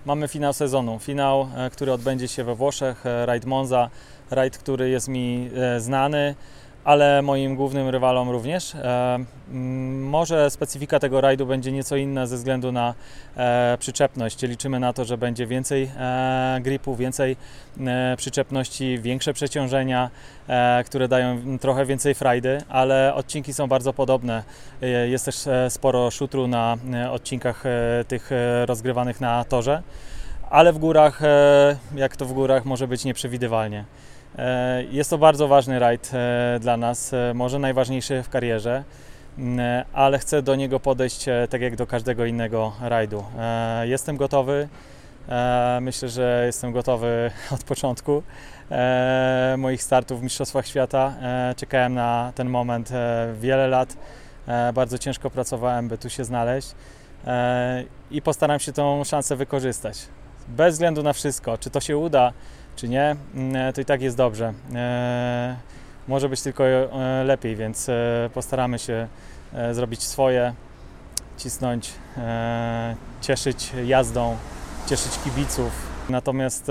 Mamy finał sezonu, który odbędzie się we Włoszech, rajd Monza, rajd, który jest mi znany, ale moim głównym rywalom również. Może specyfika tego rajdu będzie nieco inna ze względu na przyczepność. Liczymy na to, że będzie więcej gripu, więcej przyczepności, większe przeciążenia, które dają trochę więcej frajdy, ale odcinki są bardzo podobne. Jest też sporo szutru na odcinkach tych rozgrywanych na torze, ale w górach, jak to w górach, może być nieprzewidywalnie. Jest to bardzo ważny rajd dla nas, może najważniejszy w karierze, ale chcę do niego podejść tak jak do każdego innego rajdu. Jestem gotowy, myślę, że jestem gotowy od początku moich startów w Mistrzostwach Świata. Czekałem na ten moment wiele lat, bardzo ciężko pracowałem, by tu się znaleźć i postaram się tą szansę wykorzystać. Bez względu na wszystko, czy to się uda, czy nie, to i tak jest dobrze. Może być tylko lepiej, więc postaramy się zrobić swoje, cisnąć, cieszyć jazdą, cieszyć kibiców. Natomiast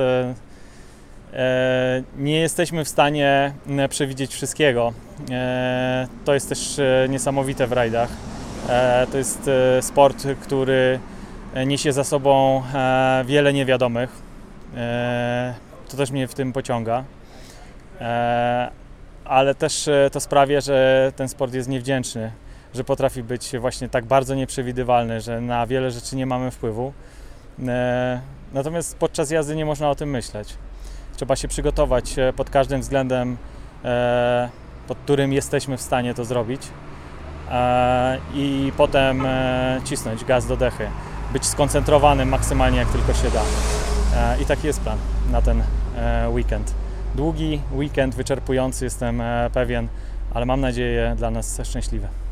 nie jesteśmy w stanie przewidzieć wszystkiego. To jest też niesamowite w rajdach. To jest sport, który niesie za sobą wiele niewiadomych. To też mnie w tym pociąga, ale też to sprawia, że ten sport jest niewdzięczny, że potrafi być właśnie tak bardzo nieprzewidywalny, że na wiele rzeczy nie mamy wpływu. Natomiast podczas jazdy nie można o tym myśleć. Trzeba się przygotować pod każdym względem, pod którym jesteśmy w stanie to zrobić i potem cisnąć gaz do dechy, być skoncentrowanym maksymalnie jak tylko się da. I taki jest plan na ten weekend. Długi weekend, wyczerpujący, jestem pewien, ale mam nadzieję dla nas szczęśliwy.